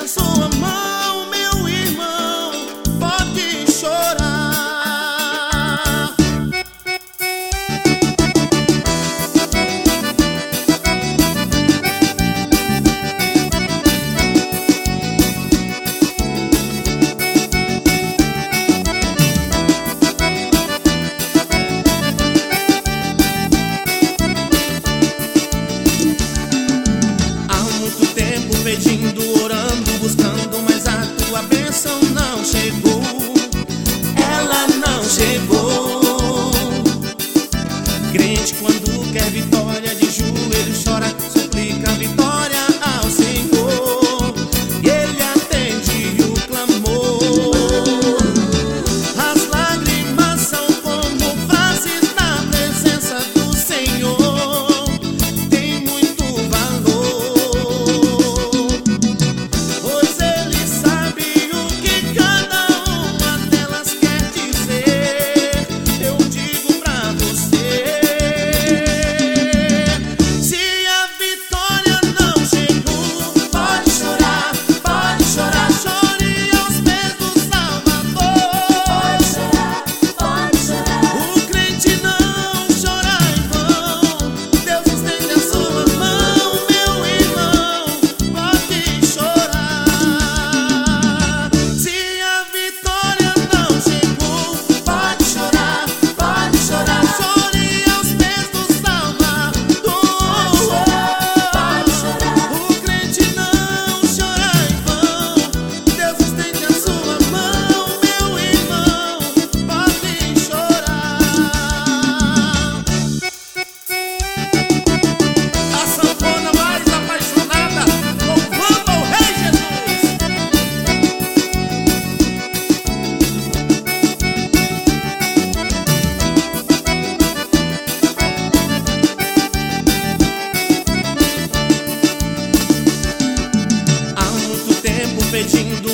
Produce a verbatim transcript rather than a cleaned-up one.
a sua mão, meu irmão, pode chorar. Pedindo, orando, buscando, mas a tua bênção não chegou. Ela não chegou. Crente, quando quer vitória, de joelho chora, suplica a vitória ao Senhor, e Ele atende o clamor. As lágrimas são como frases na presença do Senhor, tem muito valor. Pedindo,